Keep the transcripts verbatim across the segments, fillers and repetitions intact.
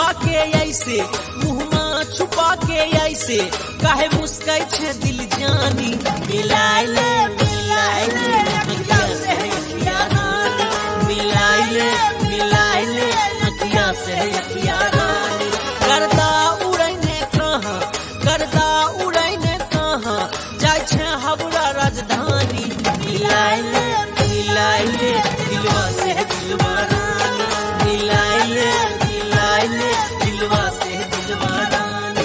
के ऐसे, मुहमा छुपा के ऐसे, काहे मुस्काई छे दिल जानी। मिलाए ले मिलाए ले अखिया से अखिया रानी, मिलाए ले मिलाए ले अखिया से अखिया रानी। गर्दा उड़ैने कहाँ, गर्दा उड़ैने कहाँ, जाय छे हमरा राजधानी। मिलाए ले मिलाए ले दिलवा से दिलवा रानी, मिलाए ले मिलाए ले दिलवा से दिलवा रानी।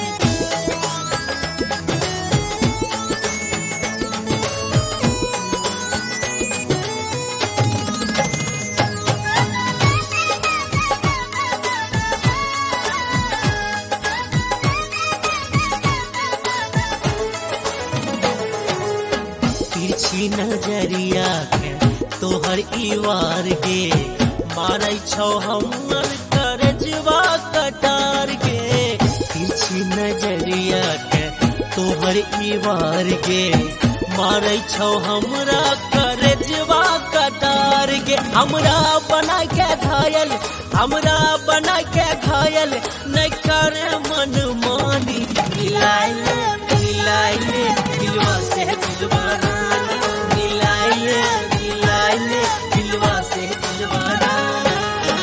तिरछी नजरिया के तोहर इवार गे, मारै छौ हमर करजवा कटार गे। तिरछी नजरिया के तोहर इवार गे, मारै छौ हमरा करजवा कटार गे। हमरा बना के घायल, हमरा बना के घायल, नहीं करे मन मानी। मिलाए ले मिलाए ले दिलवा से दिलवा रानी, मिलाए ले मिलाए ले दिलवा से दिलवा रानी।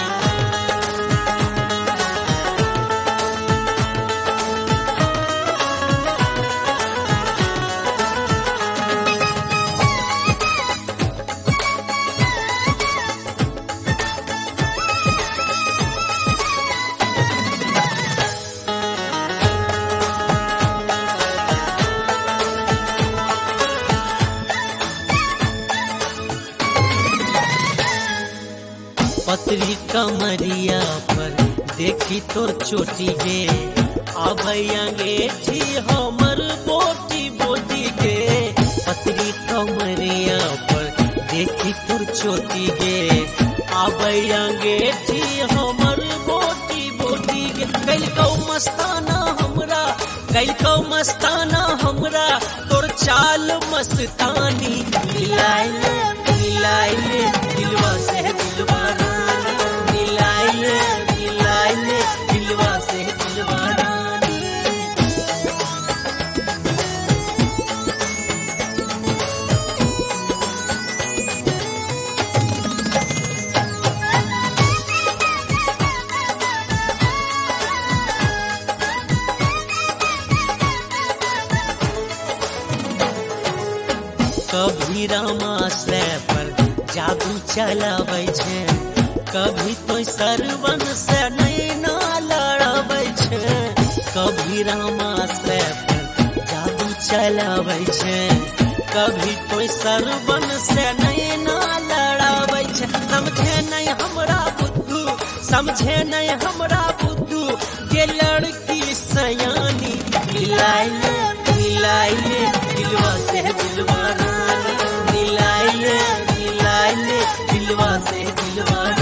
पतरी कमरिया पर देखी तोर चोटी गे, अभयंगेठी हमर बोटी बोटी गे। पतरी कमरिया पर देखी तोर चोटी गे, अभयंगेठी हमर बोटी बोटी गे। कैलकौ मस्ताना हमरा, कैलकौ मस्ताना हमरा, तोर चाल मस्तानी। मिलाए ले मिलाए ले दिलवा से दिलवा रानी, मिलाए ले मिलाए ले दिलवा से दिलवा रानी। कभी रामाश्रय पर जादू चलाबै छै, कभी तो सरवन से नैना लड़ाबै छै। कभी रामाश्रय पर जादू चलाबै छै, कभी तो सरवन से नैना लड़ाबै छै। समझे नहीं हमरा बुद्धू, समझे नहीं हमरा बुद्धू, ये लड़की सयानी। मिलाए ले मिलाए ले दिलवा से दिलवा रानी, मिलाए ले मिलाए ले दिलवा से दिलवा।